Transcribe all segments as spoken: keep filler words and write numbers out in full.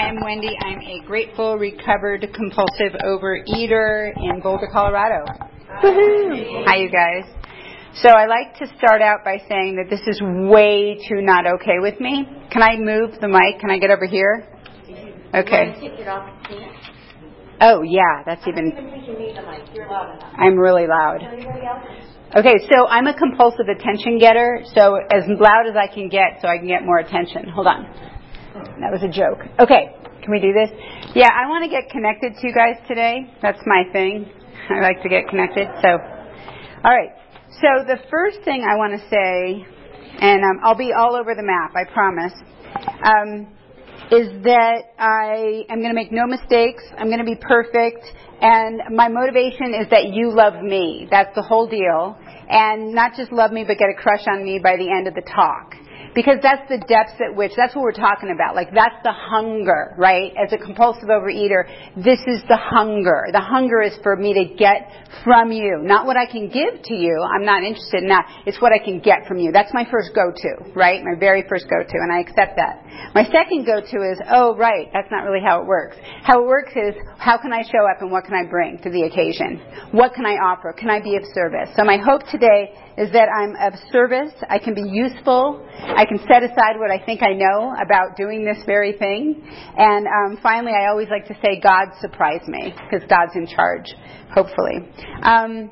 I'm Wendy. I'm a grateful, recovered, compulsive overeater in Boulder, Colorado. Woohoo! Hi, you guys. So I like to start out by saying that this is way too not okay with me. Can I move the mic? Can I get over here? Okay. Oh, yeah, that's even... I'm really loud. Okay, so I'm a compulsive attention getter, so as loud as I can get so I can get more attention. Hold on. That was a joke. Okay, can we do this? Yeah, I want to get connected to you guys today. That's my thing. I like to get connected. So, all right. So the first thing I want to say, and um, I'll be all over the map, I promise, um, is that I am going to make no mistakes. I'm going to be perfect. And my motivation is that you love me. That's the whole deal. And not just love me, but get a crush on me by the end of the talk. Because that's the depths at which, that's what we're talking about. Like, that's the hunger, right? As a compulsive overeater, this is the hunger. The hunger is for me to get from you. Not what I can give to you. I'm not interested in that. It's what I can get from you. That's my first go-to, right? My very first go-to, and I accept that. My second go-to is, oh, right, that's not really how it works. How it works is, how can I show up and what can I bring to the occasion? What can I offer? Can I be of service? So my hope today is that I'm of service. I can be useful. I can set aside what I think I know about doing this very thing. And um, finally, I always like to say, God surprised me, because God's in charge, hopefully. Um,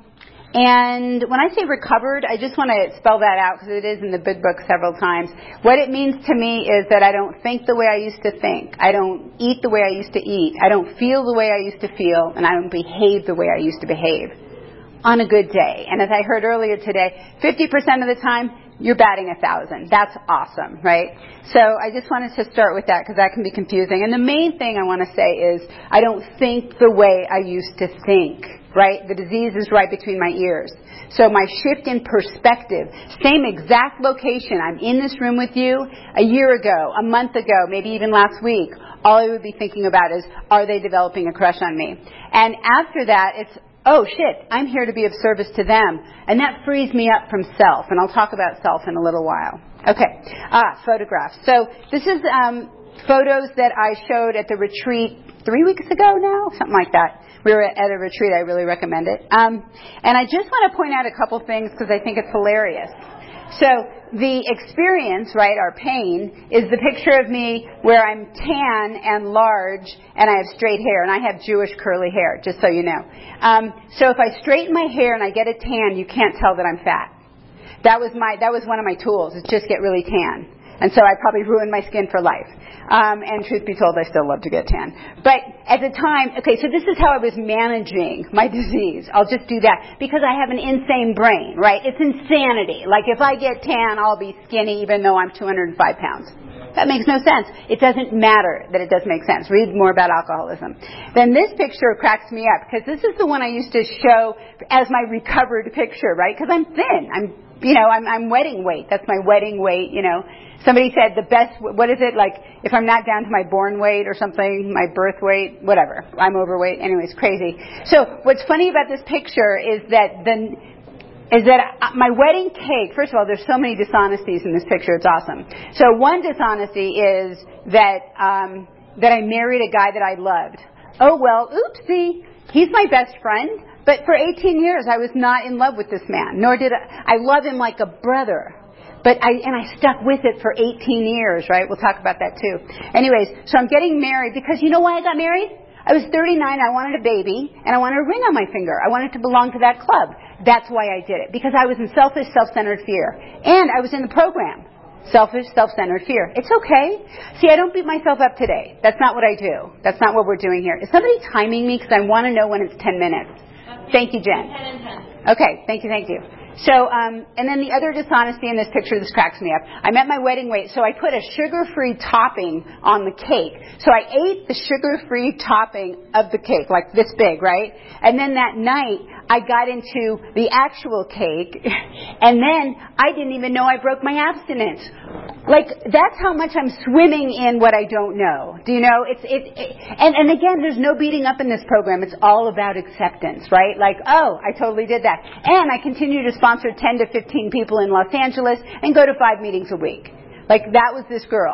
and when I say recovered, I just want to spell that out, because it is in the big book several times. What it means to me is that I don't think the way I used to think. I don't eat the way I used to eat. I don't feel the way I used to feel. And I don't behave the way I used to behave. On a good day. And as I heard earlier today, fifty percent of the time, you're batting a thousand. That's awesome, right? So I just wanted to start with that because that can be confusing. And the main thing I want to say is I don't think the way I used to think, right? The disease is right between my ears. So my shift in perspective, same exact location. I'm in this room with you a year ago, a month ago, maybe even last week. All I would be thinking about is, are they developing a crush on me? And after that, it's, oh, shit, I'm here to be of service to them. And that frees me up from self. And I'll talk about self in a little while. Okay. Ah, photographs. So this is um, photos that I showed at the retreat three weeks ago now, something like that. We were at a retreat. I really recommend it. Um, and I just want to point out a couple things because I think it's hilarious. So the experience, right, our pain, is the picture of me where I'm tan and large and I have straight hair. And I have Jewish curly hair, just so you know. Um, so if I straighten my hair and I get a tan, you can't tell that I'm fat. That was my that was one of my tools, is just get really tan. And so I probably ruined my skin for life. Um, and truth be told, I still love to get tan. But at the time, okay, so this is how I was managing my disease. I'll just do that because I have an insane brain, right? It's insanity. Like if I get tan, I'll be skinny even though I'm two hundred five pounds. That makes no sense. It doesn't matter that it does make sense. Read more about alcoholism. Then this picture cracks me up because this is the one I used to show as my recovered picture, right? Because I'm thin. I'm, you know, I'm, I'm wedding weight. That's my wedding weight, you know. Somebody said the best, what is it, like, if I'm not down to my born weight or something, my birth weight, whatever. I'm overweight. Anyways, crazy. So what's funny about this picture is that the, is that my wedding cake, first of all, there's so many dishonesties in this picture. It's awesome. So one dishonesty is that, um, that I married a guy that I loved. Oh, well, oopsie. He's my best friend. But for eighteen years, I was not in love with this man, nor did I. I love him like a brother. But I, and I stuck with it for eighteen years, right? We'll talk about that too. Anyways, so I'm getting married because you know why I got married? I was thirty-nine, I wanted a baby, and I wanted a ring on my finger. I wanted to belong to that club. That's why I did it. Because I was in selfish, self-centered fear. And I was in the program. Selfish, self-centered fear. It's okay. See, I don't beat myself up today. That's not what I do. That's not what we're doing here. Is somebody timing me? Because I want to know when it's ten minutes. Thank you, Jen. ten and ten. Okay, thank you, thank you. So, um, and then the other dishonesty in this picture, this cracks me up. I'm at my wedding weight, so I put a sugar-free topping on the cake. So I ate the sugar-free topping of the cake, like this big, right? And then that night, I got into the actual cake, and then I didn't even know I broke my abstinence. Like, that's how much I'm swimming in what I don't know. Do you know? It's, it, it and, and again, there's no beating up in this program. It's all about acceptance, right? Like, oh, I totally did that. And I continue to sponsor ten to fifteen people in Los Angeles and go to five meetings a week. Like, that was this girl.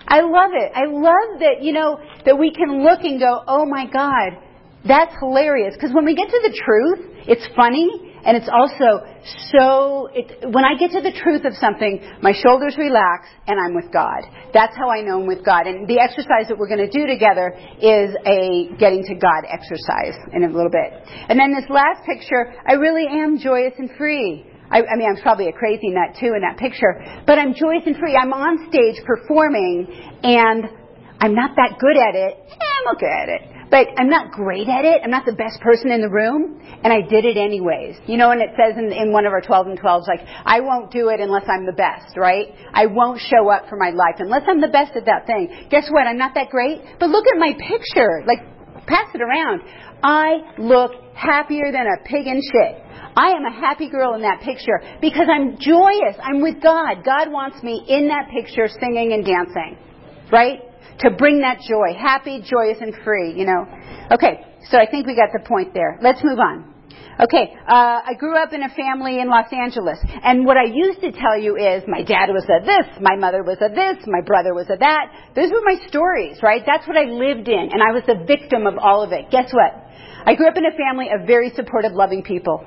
I love it. I love that, you know, that we can look and go, oh my God, that's hilarious. Because when we get to the truth, it's funny. And it's also so, it, when I get to the truth of something, my shoulders relax and I'm with God. That's how I know I'm with God. And the exercise that we're going to do together is a getting to God exercise in a little bit. And then this last picture, I really am joyous and free. I, I mean, I'm probably a crazy nut too in that picture. But I'm joyous and free. I'm on stage performing and I'm not that good at it. Eh, I'm okay at it. But I'm not great at it. I'm not the best person in the room. And I did it anyways. You know, and it says in, in one of our twelve and twelves, like, I won't do it unless I'm the best, right? I won't show up for my life unless I'm the best at that thing. Guess what? I'm not that great. But look at my picture. Like, pass it around. I look happier than a pig in shit. I am a happy girl in that picture because I'm joyous. I'm with God. God wants me in that picture singing and dancing, right? To bring that joy, happy, joyous, and free, you know. Okay, so I think we got the point there. Let's move on. Okay, uh, I grew up in a family in Los Angeles, and what I used to tell you is my dad was a this, my mother was a this, my brother was a that. Those were my stories, right? That's what I lived in, and I was the victim of all of it. Guess what? I grew up in a family of very supportive, loving people.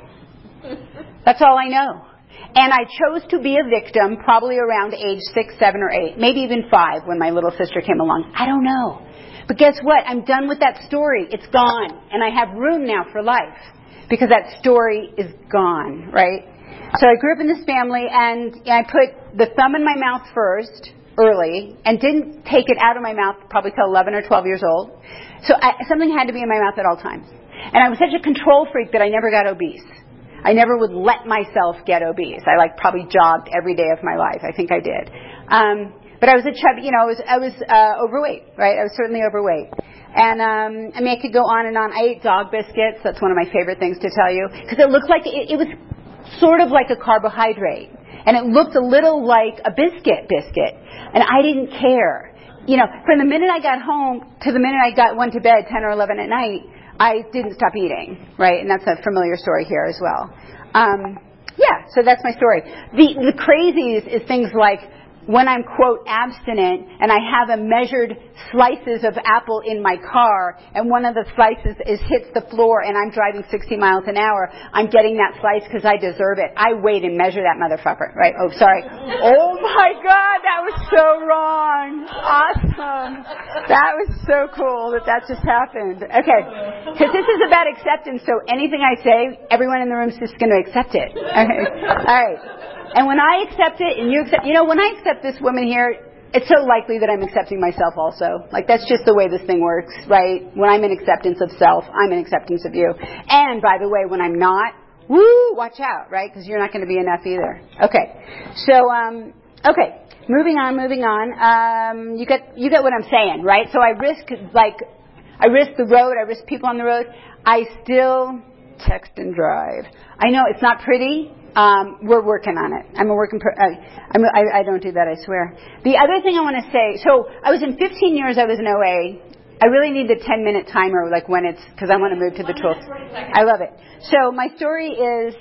That's all I know. And I chose to be a victim probably around age six, seven, or eight, maybe even five when my little sister came along. I don't know. But guess what? I'm done with that story. It's gone. And I have room now for life because that story is gone, right? So I grew up in this family and I put the thumb in my mouth first early and didn't take it out of my mouth probably till eleven or twelve years old. So I, something had to be in my mouth at all times. And I was such a control freak that I never got obese. I never would let myself get obese. I like probably jogged every day of my life. I think I did. Um, but I was a chubby, you know, I was, I was uh, overweight, right? I was certainly overweight. And, um, I mean, I could go on and on. I ate dog biscuits. That's one of my favorite things to tell you. Because it looked like, it, it was sort of like a carbohydrate. And it looked a little like a biscuit biscuit. And I didn't care. You know, from the minute I got home to the minute I got went to bed, ten or eleven at night, I didn't stop eating, right? And that's a familiar story here as well. Um, yeah, so that's my story. The, the crazies is things like when I'm, quote, abstinent and I have a measured slices of apple in my car and one of the slices is hits the floor and I'm driving sixty miles an hour, I'm getting that slice because I deserve it. I weigh and measure that motherfucker, right? Oh, sorry. Oh my God, that was so wrong. Awesome. That was so cool that that just happened. Okay. Because this is about acceptance, so anything I say, everyone in the room is just going to accept it. Okay. All right. And when I accept it and you accept, you know, when I accept this woman here, it's so likely that I'm accepting myself also. Like, that's just the way this thing works, right? When I'm in acceptance of self, I'm in acceptance of you. And, by the way, when I'm not, woo, watch out, right? Because you're not going to be enough either. Okay. So, um, okay. Moving on, moving on. Um, you get, you get what I'm saying, right? So I risk, like, I risk the road. I risk people on the road. I still text and drive. I know it's not pretty. Um, we're working on it. I'm a working. Pro- uh, I'm, I, I don't do that. I swear. The other thing I want to say. So I was in fifteen years. I was in O A. I really need the ten minute timer, like when it's because I want to move to the tools. I love it. So my story is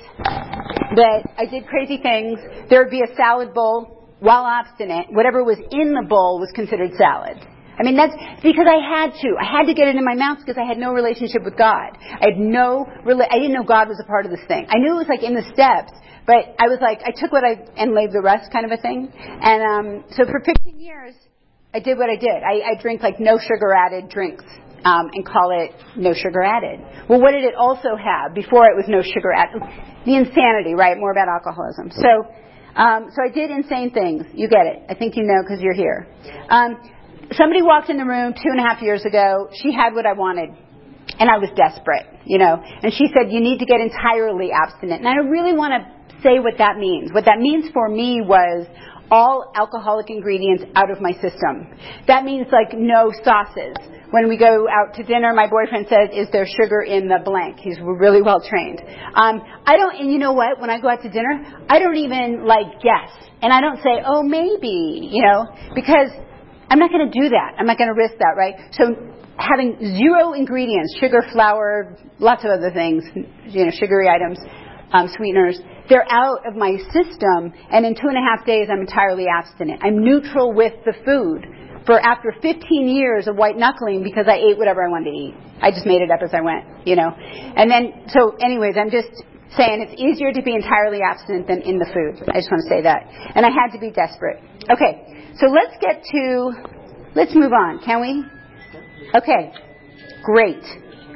that I did crazy things. There would be a salad bowl while abstinent. Whatever was in the bowl was considered salad. I mean, that's because I had to. I had to get it in my mouth because I had no relationship with God. I had no, I didn't know God was a part of this thing. I knew it was like in the steps, but I was like, I took what I, and laid the rest kind of a thing. And um, so for fifteen years, I did what I did. I, I drink like no sugar added drinks um, and call it no sugar added. Well, what did it also have before it was no sugar added? The insanity, right? More about alcoholism. So, um, so I did insane things. You get it. I think you know because you're here. Um, Somebody walked in the room two and a half years ago. She had what I wanted. And I was desperate, you know. And she said, you need to get entirely abstinent. And I really want to say what that means. What that means for me was all alcoholic ingredients out of my system. That means like no sauces. When we go out to dinner, my boyfriend says, is there sugar in the blank? He's really well trained. Um, I don't, and you know what? When I go out to dinner, I don't even like guess. And I don't say, oh, maybe, you know, because I'm not going to do that. I'm not going to risk that, right? So having zero ingredients, sugar, flour, lots of other things, you know, sugary items, um, sweeteners, they're out of my system. And in two and a half days, I'm entirely abstinent. I'm neutral with the food. for after fifteen years of white knuckling because I ate whatever I wanted to eat. I just made it up as I went, you know. And then, so anyways, I'm just saying it's easier to be entirely abstinent than in the food. I just want to say that. And I had to be desperate. Okay, so let's get to, let's move on, can we? Okay, great.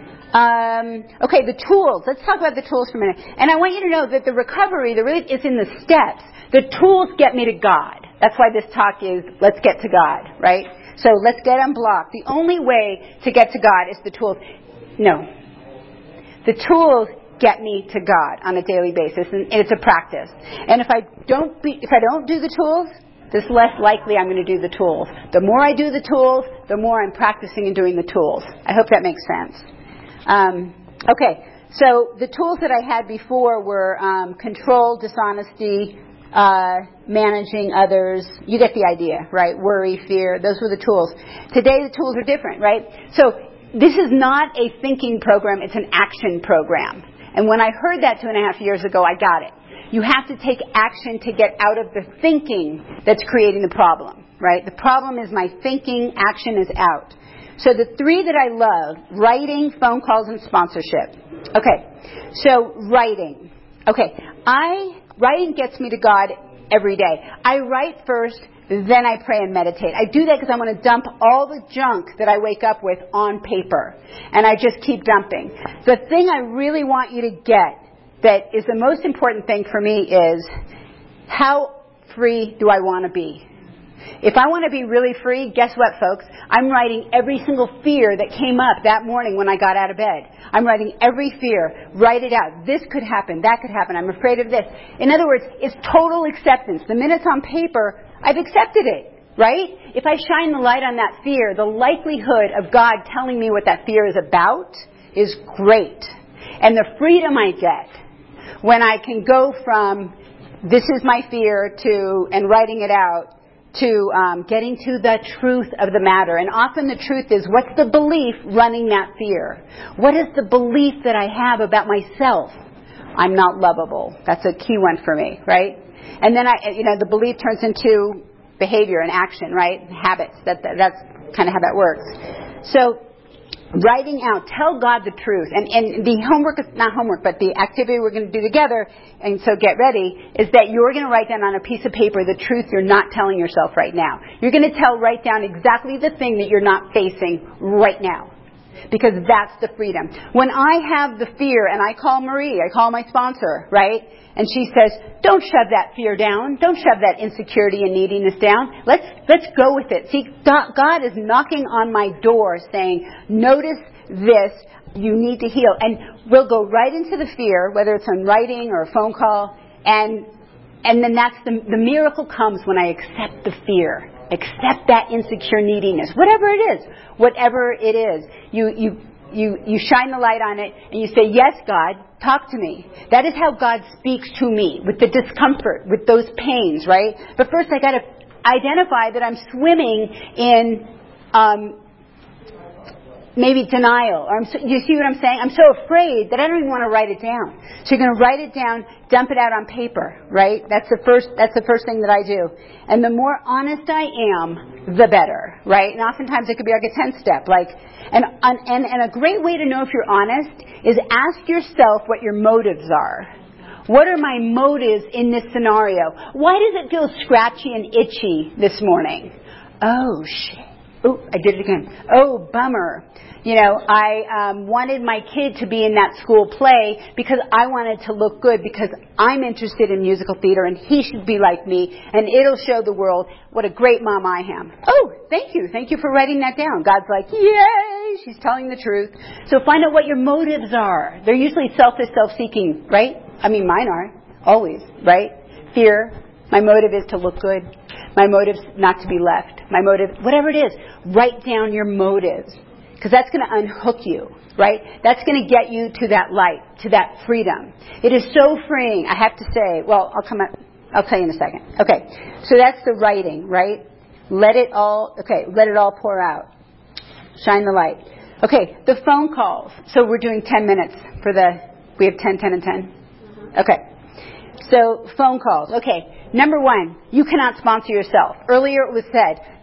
Um, okay, the tools. Let's talk about the tools for a minute. And I want you to know that the recovery, the really is in the steps. The tools get me to God. That's why this talk is, let's get to God, right? So let's get unblocked. The only way to get to God is the tools. No. The tools get me to God on a daily basis, and it's a practice. And if I don't be, if I don't do the tools, the less likely I'm going to do the tools. The more I do the tools, the more I'm practicing and doing the tools. I hope that makes sense. Um, okay, so the tools that I had before were um, control, dishonesty, uh, managing others. You get the idea, right? Worry, fear. Those were the tools. Today the tools are different, right? So this is not a thinking program. It's an action program. And when I heard that two and a half years ago, I got it. You have to take action to get out of the thinking that's creating the problem, right? The problem is my thinking, action is out. So the three that I love, writing, phone calls, and sponsorship. Okay, so writing. Okay, I writing gets me to God every day. I write first, then I pray and meditate. I do that because I want to dump all the junk that I wake up with on paper. And I just keep dumping. The thing I really want you to get that is the most important thing for me is, how free do I want to be? If I want to be really free, guess what, folks? I'm writing every single fear that came up that morning when I got out of bed. I'm writing every fear. Write it out. This could happen. That could happen. I'm afraid of this. In other words, it's total acceptance. The minute it's on paper, I've accepted it, right? If I shine the light on that fear, the likelihood of God telling me what that fear is about is great. And the freedom I get when I can go from this is my fear to, and writing it out, to um, getting to the truth of the matter. And often the truth is, what's the belief running that fear? What is the belief that I have about myself? I'm not lovable. That's a key one for me, right? And then, I, you know, the belief turns into behavior and action, right? Habits. That, that That's kind of how that works. So, writing out, tell God the truth. And, and the homework, not homework, but the activity we're going to do together, and so get ready, is that you're going to write down on a piece of paper the truth you're not telling yourself right now. You're going to tell, write down exactly the thing that you're not facing right now. Because that's the freedom. When I have the fear and I call Marie, I call my sponsor, right? And she says, don't shove that fear down. Don't shove that insecurity and neediness down. Let's, let's go with it. See, God is knocking on my door saying, notice this, you need to heal. And we'll go right into the fear, whether it's on writing or a phone call, and, and then that's the, the miracle comes when I accept the fear. Accept that insecure neediness. Whatever it is. Whatever it is. You, you, you, you shine the light on it and you say, yes, God, talk to me. That is how God speaks to me, with the discomfort, with those pains, right? But first I got to identify that I'm swimming in, um, maybe denial. Or I'm so, you see what I'm saying? I'm so afraid that I don't even want to write it down. So you're going to write it down, dump it out on paper, right? That's the first, that's the first thing that I do. And the more honest I am, the better, right? And oftentimes it could be like a ten step, like, and, and, and a great way to know if you're honest is ask yourself what your motives are. What are my motives in this scenario? Why does it feel scratchy and itchy this morning? Oh, shit. Oh, I did it again. Oh, bummer. You know, I um, wanted my kid to be in that school play because I wanted to look good, because I'm interested in musical theater and he should be like me, and it'll show the world what a great mom I am. Oh, thank you. Thank you for writing that down. God's like, yay, she's telling the truth. So find out what your motives are. They're usually selfish, self-seeking, right? I mean, mine are. Always, right? Fear. My motive is to look good. My motive's not to be left. My motive, whatever it is, write down your motives. Because that's going to unhook you, right? That's going to get you to that light, to that freedom. It is so freeing, I have to say. Well, I'll come up, I'll tell you in a second. Okay, so that's the writing, right? Let it all, okay, let it all pour out. Shine the light. Okay, the phone calls. So we're doing ten minutes for the, we have ten, ten, and ten? Okay. So phone calls. Okay, number one, you cannot sponsor yourself. Earlier it was said,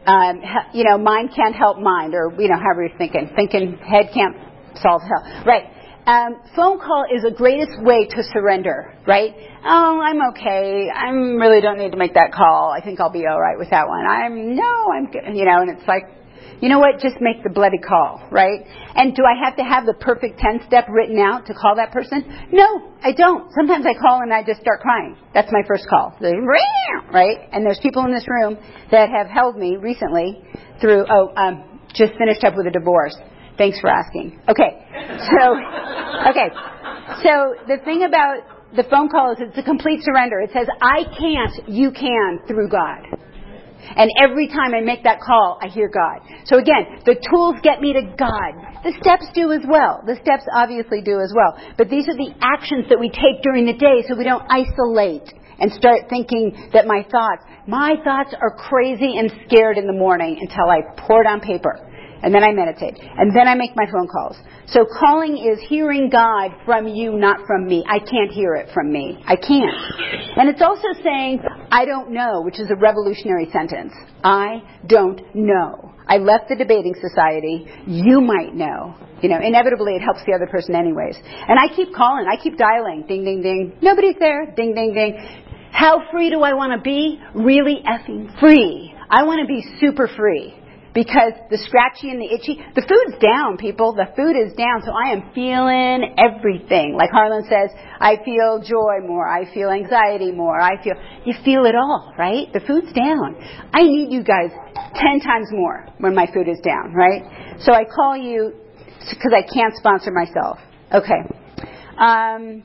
um, you know, mind can't help mind, or, you know, however you're thinking. Thinking head can't solve hell. Right. Um, phone call is the greatest way to surrender, right? Oh, I'm okay. I really don't need to make that call. I think I'll be all right with that one. I'm, no, I'm good. You know, and it's like, you know what? Just make the bloody call, right? And do I have to have the perfect ten-step written out to call that person? No, I don't. Sometimes I call and I just start crying. That's my first call. Right? And there's people in this room that have held me recently through, oh, um, just finished up with a divorce. Thanks for asking. Okay. So, okay. So the thing about the phone call is it's a complete surrender. It says, I can't, you can, through God. And every time I make that call, I hear God. So again, the tools get me to God. The steps do as well. The steps obviously do as well. But these are the actions that we take during the day so we don't isolate and start thinking that my thoughts, my thoughts are crazy and scared in the morning until I pour it on paper. And then I meditate. And then I make my phone calls. So calling is hearing God from you, not from me. I can't hear it from me. I can't. And it's also saying, I don't know, which is a revolutionary sentence. I don't know. I left the debating society. You might know. You know, inevitably it helps the other person anyways. And I keep calling. I keep dialing. Ding, ding, ding. Nobody's there. Ding, ding, ding. How free do I want to be? Really effing free. I want to be super free. Because the scratchy and the itchy, the food's down, people. The food is down, so I am feeling everything. Like Harlan says, I feel joy more. I feel anxiety more. I feel, you feel it all, right? The food's down. I need you guys ten times more when my food is down, right? So I call you because I can't sponsor myself. Okay. Um...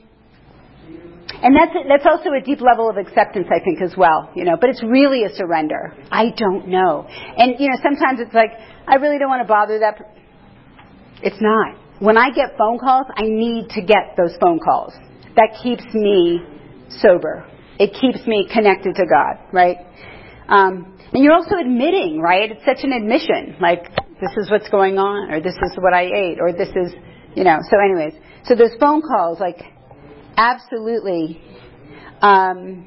And that's that's also a deep level of acceptance, I think, as well, you know. But it's really a surrender. I don't know. And, you know, sometimes it's like, I really don't want to bother that. Per- it's not. When I get phone calls, I need to get those phone calls. That keeps me sober. It keeps me connected to God, right? Um, and you're also admitting, right? It's such an admission. Like, this is what's going on, or this is what I ate, or this is, you know. So anyways, so those phone calls, like, absolutely. Um,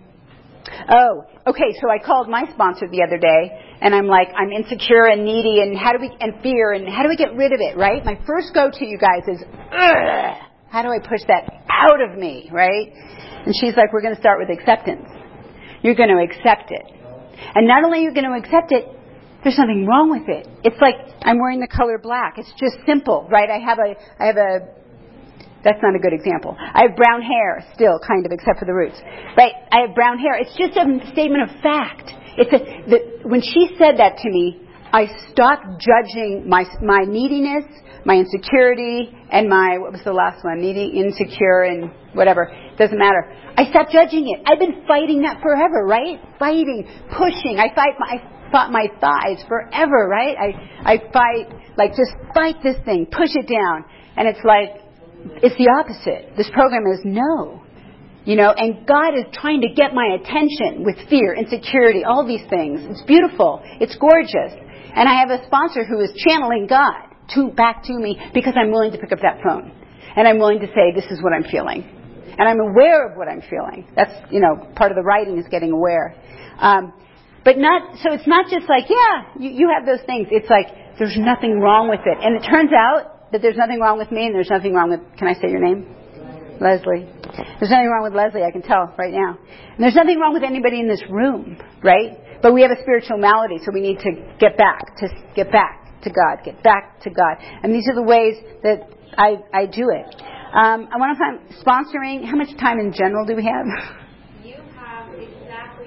oh, okay. So I called my sponsor the other day, and I'm like, I'm insecure and needy, and how do we and fear, and how do we get rid of it? Right? My first go-to, you guys, is ugh, how do I push that out of me? Right? And she's like, we're going to start with acceptance. You're going to accept it, and not only are you going to accept it, there's nothing wrong with it. It's like I'm wearing the color black. It's just simple, right? I have a, I have a. That's not a good example. I have brown hair still, kind of, except for the roots. Right? I have brown hair. It's just a statement of fact. It's a, the, when she said that to me, I stopped judging my my neediness, my insecurity, and my, what was the last one? Needy, insecure, and whatever. Doesn't matter. I stopped judging it. I've been fighting that forever, right? Fighting, pushing. I fight my, I fought my thighs forever, right? I, I fight, like, just fight this thing, push it down. And it's like, it's the opposite. This program is no. You know, and God is trying to get my attention with fear, insecurity, all these things. It's beautiful. It's gorgeous. And I have a sponsor who is channeling God to back to me because I'm willing to pick up that phone. And I'm willing to say, this is what I'm feeling. And I'm aware of what I'm feeling. That's, you know, part of the writing is getting aware. Um, but not, so it's not just like, yeah, you, you have those things. It's like, there's nothing wrong with it. And it turns out that there's nothing wrong with me and there's nothing wrong with, can I say your name? Leslie. There's nothing wrong with Leslie, I can tell right now. And there's nothing wrong with anybody in this room, right? But we have a spiritual malady, so we need to get back, to get back to God, get back to God. And these are the ways that I, I do it. Um, I want to find sponsoring. How much time in general do we have? You have exactly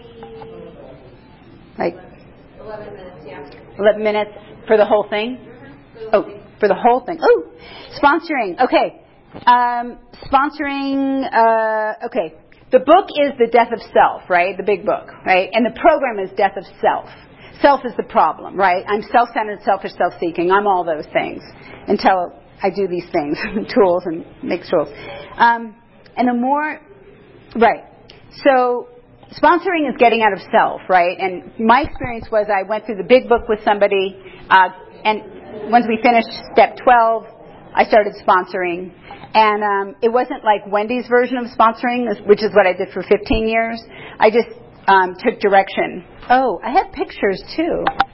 like eleven minutes, yeah. eleven minutes for the whole thing? Mm-hmm. Oh, for the whole thing. Oh, sponsoring. Okay. Um, sponsoring, uh, okay. The book is The Death of Self, right? The big book, right? And the program is Death of Self. Self is the problem, right? I'm self-centered, selfish, self-seeking. I'm all those things until I do these things, tools and make tools. Um, and the more, right. So sponsoring is getting out of self, right? And my experience was I went through the big book with somebody, uh, and once we finished step twelve, I started sponsoring. And um, it wasn't like Wendy's version of sponsoring, which is what I did for fifteen years. I just um, took direction. Oh, I have pictures too.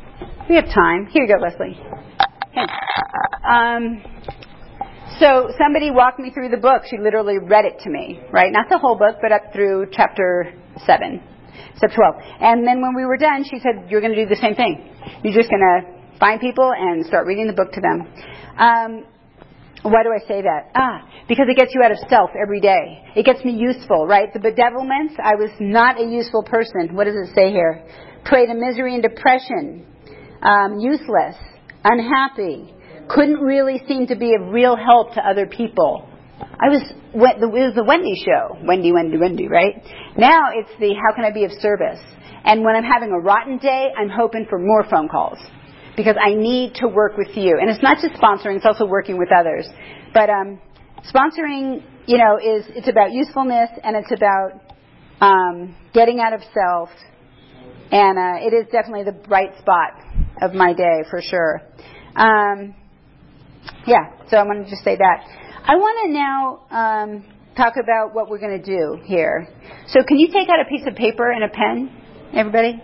We have time. Here you go, Leslie. Hey. Um, so somebody walked me through the book. She literally read it to me, right? Not the whole book, but up through chapter seven, chapter twelve. And then when we were done, she said, you're going to do the same thing. You're just going to find people and start reading the book to them. Um, why do I say that? Ah, because it gets you out of self every day. It gets me useful, right? The bedevilments, I was not a useful person. What does it say here? Prey to misery and depression. Um, useless. Unhappy. Couldn't really seem to be of real help to other people. I was, it was the Wendy show. Wendy, Wendy, Wendy, right? Now it's the how can I be of service? And when I'm having a rotten day, I'm hoping for more phone calls. Because I need to work with you. And it's not just sponsoring, it's also working with others. But um, sponsoring, you know, is it's about usefulness and it's about um, getting out of self. And uh, it is definitely the bright spot of my day, for sure. Um, yeah, so I want to just say that. I want to now um, talk about what we're going to do here. So can you take out a piece of paper and a pen, everybody?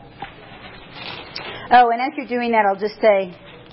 Oh, and as you're doing that, I'll just say,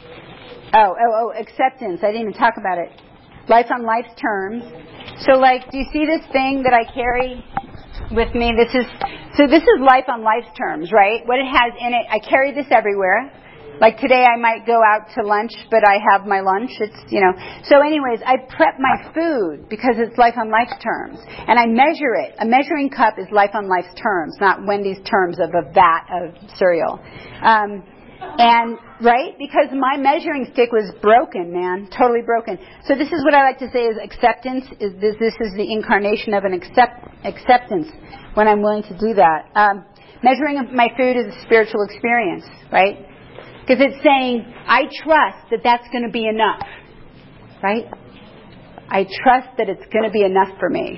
oh, oh, oh, acceptance. I didn't even talk about it. Life on life's terms. So, like, do you see this thing that I carry with me? This is, so this is life on life's terms, right? What it has in it, I carry this everywhere. Like today I might go out to lunch, but I have my lunch. It's, you know. So anyways, I prep my food because it's life on life's terms. And I measure it. A measuring cup is life on life's terms, not Wendy's terms of a vat of cereal. Um, and, right? Because my measuring stick was broken, man. Totally broken. So this is what I like to say is acceptance. Is this, this is the incarnation of an accept, acceptance when I'm willing to do that. Um, measuring my food is a spiritual experience, right? Because it's saying, I trust that that's going to be enough, right? I trust that it's going to be enough for me.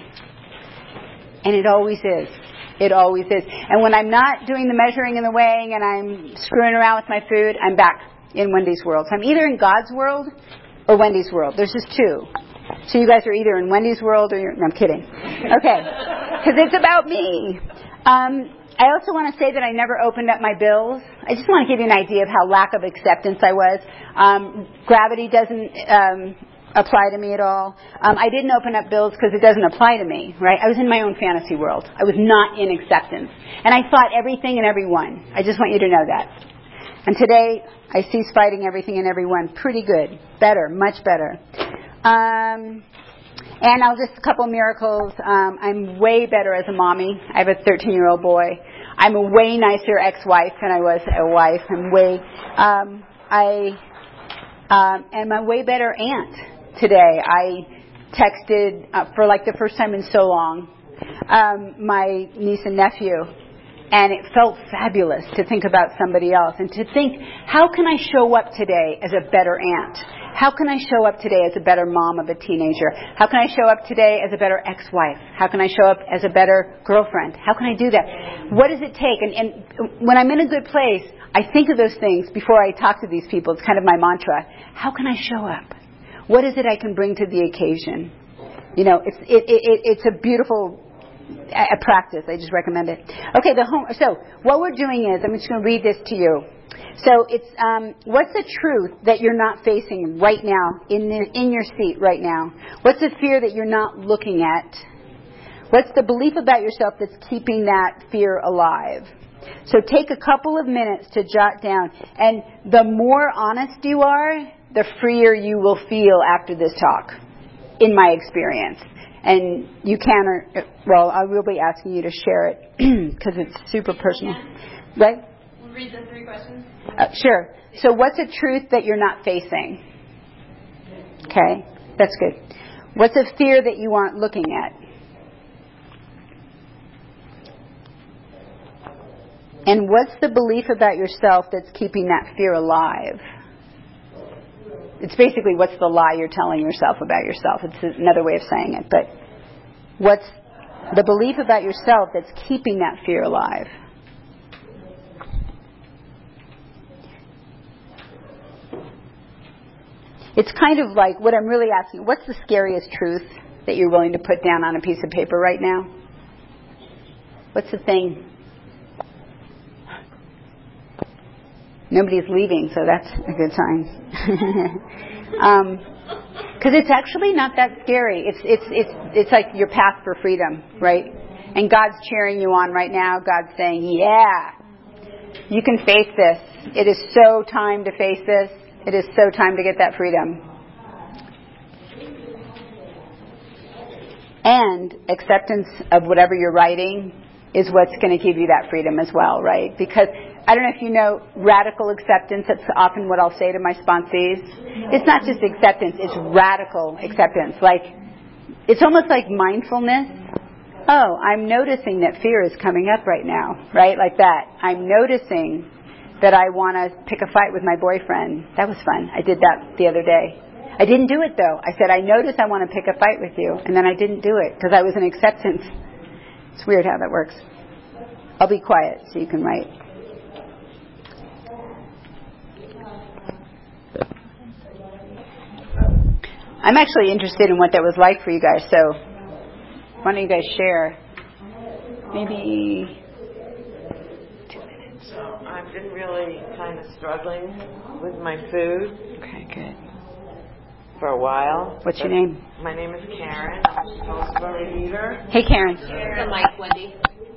And it always is. It always is. And when I'm not doing the measuring and the weighing and I'm screwing around with my food, I'm back in Wendy's world. So I'm either in God's world or Wendy's world. There's just two. So you guys are either in Wendy's world or you're... No, I'm kidding. Okay. Because it's about me. Um... I also want to say that I never opened up my bills. I just want to give you an idea of how lack of acceptance I was. Um, gravity doesn't um, apply to me at all. Um, I didn't open up bills because it doesn't apply to me, right? I was in my own fantasy world. I was not in acceptance. And I fought everything and everyone. I just want you to know that. And today, I cease fighting everything and everyone. Pretty good. Better. Much better. Um... And I'll just, a couple of miracles. Um, I'm way better as a mommy. I have a thirteen-year-old boy. I'm a way nicer ex-wife than I was a wife. I'm way, um, I um, am a way better aunt today. I texted uh, for like the first time in so long um, my niece and nephew. And it felt fabulous to think about somebody else and to think, how can I show up today as a better aunt? How can I show up today as a better mom of a teenager? How can I show up today as a better ex-wife? How can I show up as a better girlfriend? How can I do that? What does it take? And, and when I'm in a good place, I think of those things before I talk to these people. It's kind of my mantra. How can I show up? What is it I can bring to the occasion? You know, it's it, it, it's a beautiful a practice. I just recommend it. Okay, the home. So what we're doing is, I'm just going to read this to you. So it's um, what's the truth that you're not facing right now in the, in your seat right now? What's the fear that you're not looking at? What's the belief about yourself that's keeping that fear alive? So take a couple of minutes to jot down. And the more honest you are, the freer you will feel after this talk, in my experience. And you can, or, well, I will be asking you to share it because it's super personal. Right? We'll read the three questions. Uh, sure. So what's a truth that you're not facing? Okay, that's good. What's a fear that you aren't looking at? And what's the belief about yourself that's keeping that fear alive? It's basically what's the lie you're telling yourself about yourself. It's another way of saying it. But what's the belief about yourself that's keeping that fear alive? It's kind of like what I'm really asking. What's the scariest truth that you're willing to put down on a piece of paper right now? What's the thing? Nobody's leaving, so that's a good sign. um, Because it's actually not that scary. It's it's it's it's like your path for freedom, right? And God's cheering you on right now. God's saying, "Yeah, you can face this. It is so time to face this. It is so time to get that freedom." And acceptance of whatever you're writing is what's going to give you that freedom as well, right? Because I don't know if you know radical acceptance. That's often what I'll say to my sponsees. It's not just acceptance, it's radical acceptance. Like, it's almost like mindfulness. Oh, I'm noticing that fear is coming up right now, right? Like that. I'm noticing that I want to pick a fight with my boyfriend. That was fun. I did that the other day. I didn't do it though. I said, I noticed I want to pick a fight with you. And then I didn't do it because I was in acceptance. It's weird how that works. I'll be quiet so you can write. I'm actually interested in what that was like for you guys, so why don't you guys share? Maybe two minutes. So I've been really kind of struggling with my food. Okay, good. For a while. What's your name? My name is Karen. I'm a compulsive eater. Hey, Karen. The mic, Wendy.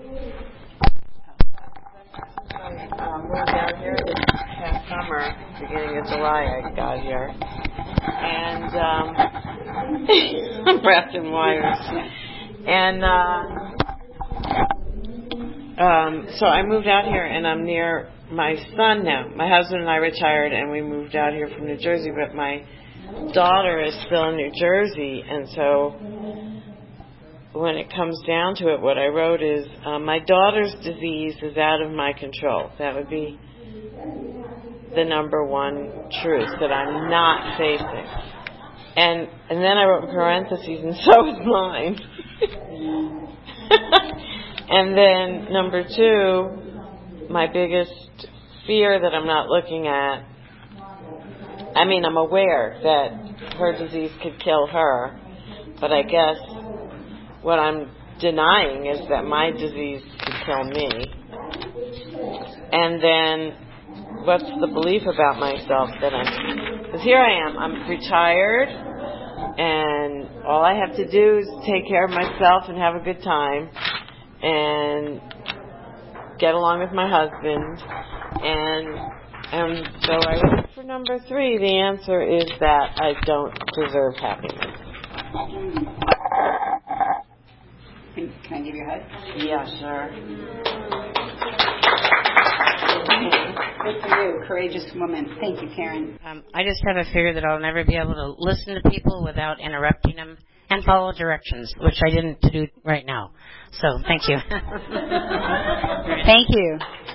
I um, moved down here this past summer, beginning of July. I got here, and um, I'm wrapped in wires. And uh, um, so I moved out here, and I'm near my son now. My husband and I retired, and we moved out here from New Jersey, but my daughter is still in New Jersey, and so when it comes down to it, what I wrote is, uh, my daughter's disease is out of my control. That would be the number one truth that I'm not facing. And and then I wrote in parentheses, and so is mine. And then number two, my biggest fear that I'm not looking at, I mean, I'm aware that her disease could kill her, but I guess what I'm denying is that my disease could kill me. And then what's the belief about myself that I'm... Because here I am. I'm retired, and all I have to do is take care of myself and have a good time and get along with my husband. And, and so I went for number three. The answer is that I don't deserve happiness. Can I give you a hug? Yeah, sure. Good for you, courageous woman. Thank you, Karen. Um, I just have a fear that I'll never be able to listen to people without interrupting them and follow directions, which I didn't do right now. So, thank you. Thank you.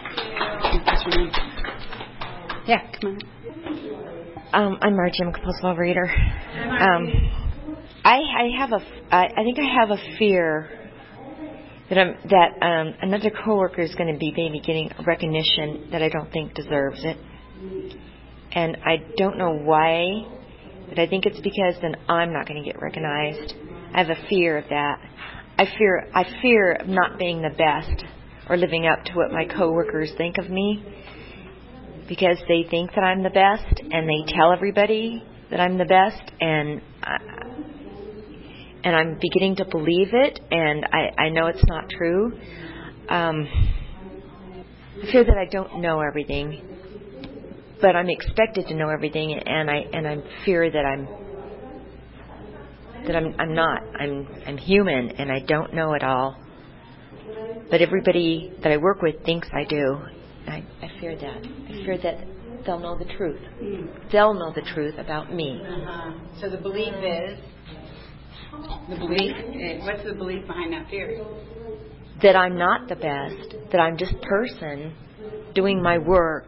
Yeah, come on. Um, I'm Margie. I'm a compulsive overeater. Um, I, I have a, I, I think I have a fear that I'm, that um, another coworker is going to be maybe getting recognition that I don't think deserves it, and I don't know why, but I think it's because then I'm not going to get recognized. I have a fear of that. I fear, I fear of not being the best or living up to what my coworkers think of me, because they think that I'm the best and they tell everybody that I'm the best, and I, and I'm beginning to believe it, and I, I know it's not true. Um, I fear that I don't know everything, but I'm expected to know everything, and I and I fear that I'm that I'm I'm not. I'm I'm human, and I don't know it all. But everybody that I work with thinks I do. I, I fear that. I fear that they'll know the truth. Mm. They'll know the truth about me. Uh-huh. So the belief is. The belief, what's the belief behind that fear? That I'm not the best, that I'm just a person doing my work.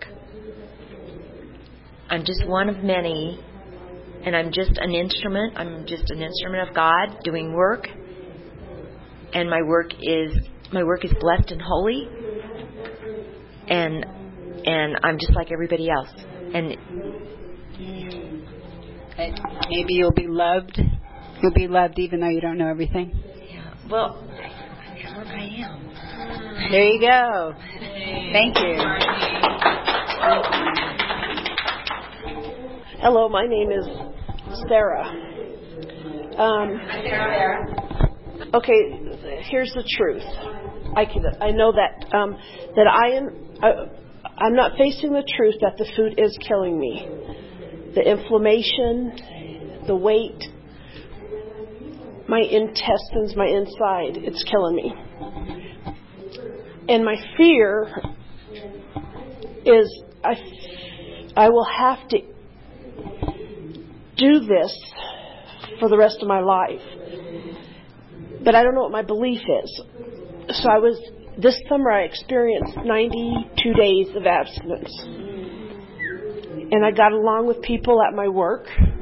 I'm just one of many, and I'm just an instrument. I'm just an instrument of God doing work, and my work is my work is blessed and holy, and and I'm just like everybody else. And maybe you'll be loved. You'll be loved even though you don't know everything. Yeah. Well, I, I am. There you go. Thank you. Hello, my name is Sarah. Um, okay, here's the truth. I can, I know that um, that I am I, I'm not facing the truth that the food is killing me. The inflammation, the weight, my intestines, my inside, it's killing me. And my fear is I I will have to do this for the rest of my life. But I don't know what my belief is. So I was, this summer I experienced ninety-two days of abstinence. And I got along with people at my work.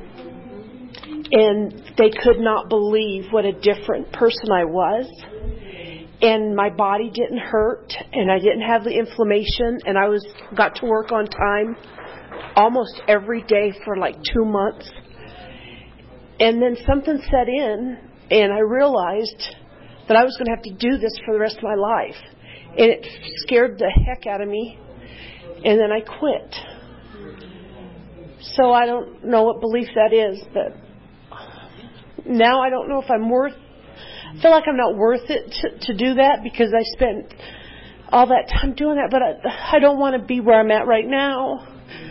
And they could not believe what a different person I was. And my body didn't hurt. And I didn't have the inflammation. And I was got to work on time almost every day for like two months. And then something set in, and I realized that I was going to have to do this for the rest of my life. And it scared the heck out of me, and then I quit. So I don't know what belief that is, but now I don't know if I'm worth, I feel like I'm not worth it to, to do that because I spent all that time doing that, but I, I don't want to be where I'm at right now.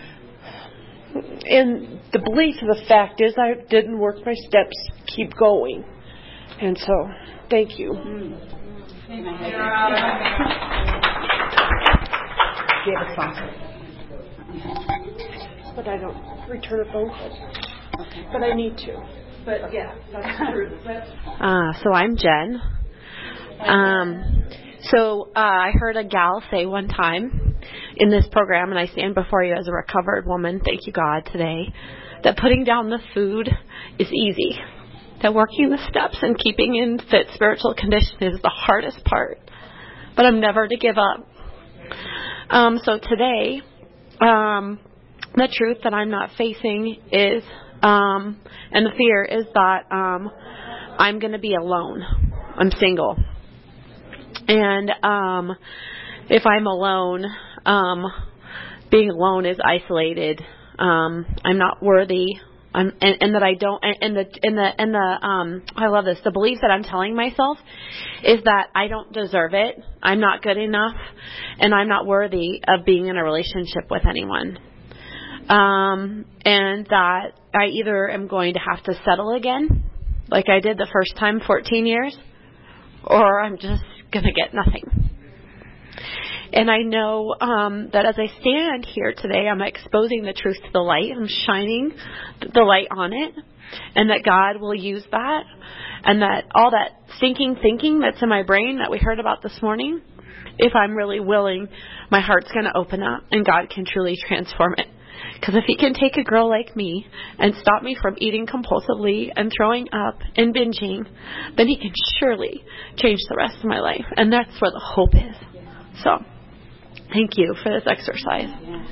And the belief of the fact is I didn't work my steps, keep going. And so, thank you. Mm. But I don't return a phone call. Okay. But I need to. But yeah, that's true. Uh, so I'm Jen. Um, so uh, I heard a gal say one time in this program, and I stand before you as a recovered woman, thank you God today, that putting down the food is easy. That working the steps and keeping in fit spiritual condition is the hardest part. But I'm never to give up. Um, so today, um, the truth that I'm not facing is, um, and the fear is that um, I'm going to be alone. I'm single. And um, if I'm alone, um, being alone is isolated. Um, I'm not worthy. I'm, and, and that I don't, and, and the, and the, and the, um, I love this. The belief that I'm telling myself is that I don't deserve it. I'm not good enough, and I'm not worthy of being in a relationship with anyone. Um, and that I either am going to have to settle again, like I did the first time, fourteen years, or I'm just going to get nothing. And I know um, that as I stand here today, I'm exposing the truth to the light. I'm shining the light on it. And that God will use that. And that all that stinking thinking that's in my brain that we heard about this morning, if I'm really willing, my heart's going to open up and God can truly transform it. Because if He can take a girl like me and stop me from eating compulsively and throwing up and binging, then He can surely change the rest of my life. And that's where the hope is. So, thank you for this exercise.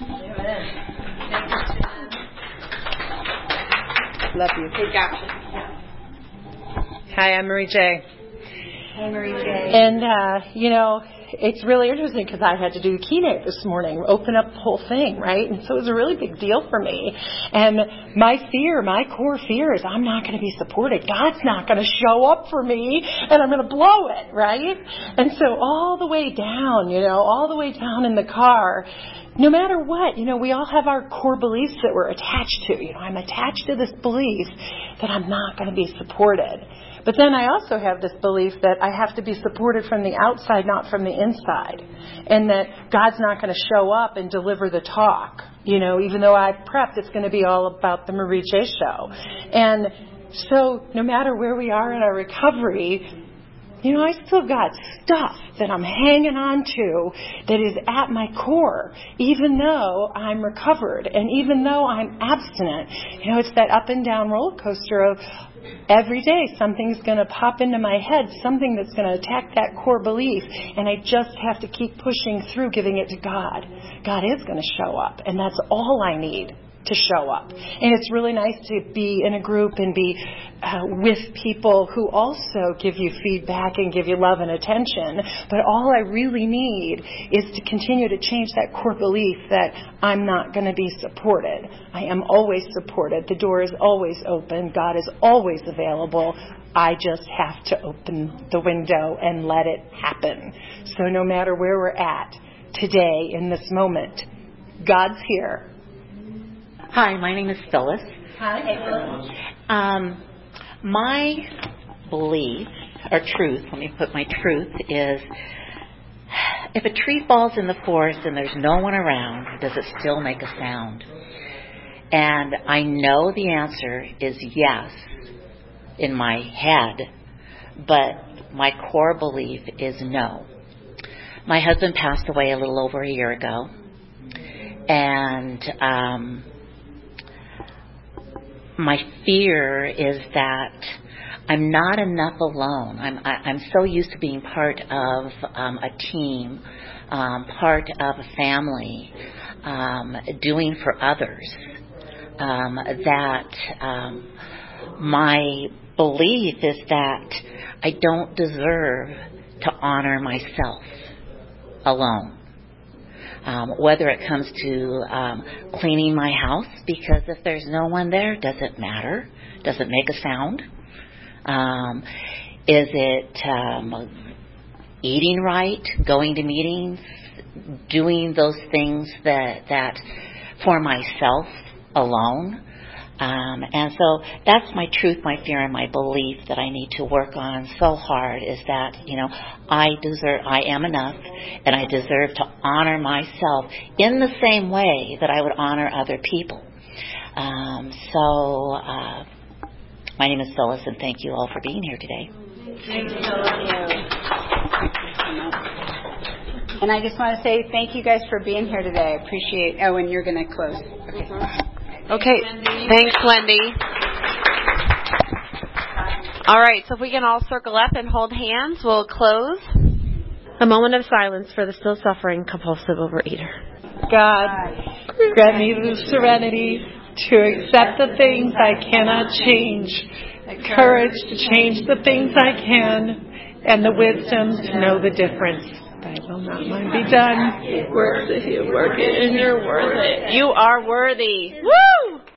Love you. Take action. Hi, I'm Marie J. Hey, Marie J. And, uh, you know, it's really interesting because I had to do keynote this morning, open up the whole thing, right? And so it was a really big deal for me. And my fear, my core fear is I'm not going to be supported. God's not going to show up for me, and I'm going to blow it, right? And so all the way down, you know, all the way down in the car, no matter what, you know, we all have our core beliefs that we're attached to. You know, I'm attached to this belief that I'm not going to be supported. But then I also have this belief that I have to be supported from the outside, not from the inside. And that God's not going to show up and deliver the talk. You know, even though I prepped, it's going to be all about the Marie J. Show. And so no matter where we are in our recovery, you know, I still got stuff that I'm hanging on to that is at my core, even though I'm recovered and even though I'm abstinent. You know, it's that up and down roller coaster of every day something's going to pop into my head, something that's going to attack that core belief, and I just have to keep pushing through, giving it to God. God is going to show up, and that's all I need to show up. And it's really nice to be in a group and be uh, with people who also give you feedback and give you love and attention. But all I really need is to continue to change that core belief that I'm not going to be supported. I am always supported. The door is always open. God is always available. I just have to open the window and let it happen. So no matter where we're at today in this moment, God's here. Hi, my name is Phyllis. Hi. Um, my belief, or truth, let me put my truth, is if a tree falls in the forest and there's no one around, does it still make a sound? And I know the answer is yes in my head, but my core belief is no. My husband passed away a little over a year ago, and um, my fear is that I'm not enough alone. I'm, I, I'm so used to being part of um, a team, um, part of a family, um, doing for others, um, that um, my belief is that I don't deserve to honor myself alone. Um, whether it comes to um, cleaning my house, because if there's no one there, does it matter? Does it make a sound? Um, is it um, eating right, going to meetings, doing those things that that for myself alone? Um, and so that's my truth, my fear, and my belief that I need to work on so hard is that, you know, I deserve, I am enough, and I deserve to honor myself in the same way that I would honor other people. Um, so uh, my name is Phyllis, and thank you all for being here today. Thank you. And I just want to say thank you guys for being here today. I appreciate. Oh, and you're going to close. Okay. Mm-hmm. Okay, thanks, Wendy. All right, so if we can all circle up and hold hands, we'll close. A moment of silence for the still suffering compulsive overeater. God, grant me the serenity to accept the things I cannot change, the courage to change the things I can, and the wisdom to know the difference. Thy will not mine be done. Work that you work it, and you're worth it. You are worthy. Woo!